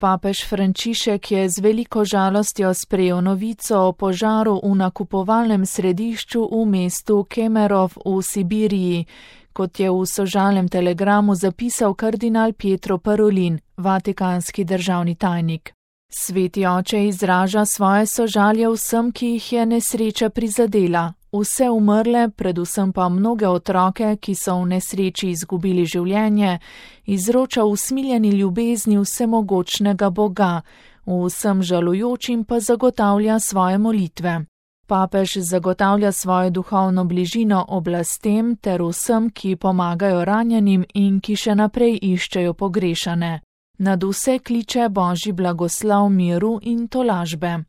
Papež Frančišek je z veliko žalostjo sprejel novico o požaru v nakupovalnem središču v mestu Kemerov v Sibiriji, kot je v sožalnem telegramu zapisal kardinal Pietro Parolin, vatikanski državni tajnik. Sveti oče izraža svoje sožalje vsem, ki jih je nesreča prizadela, vse umrle, predvsem pa mnoge otroke, ki so v nesreči izgubili življenje, izroča usmiljeni ljubezni vsemogočnega Boga, vsem žalujočim pa zagotavlja svoje molitve. Papež zagotavlja svojo duhovno bližino oblastem ter vsem, ki pomagajo ranjenim in ki še naprej iščejo pogrešane. Nad vse kliče Božji blagoslov miru in tolažbe.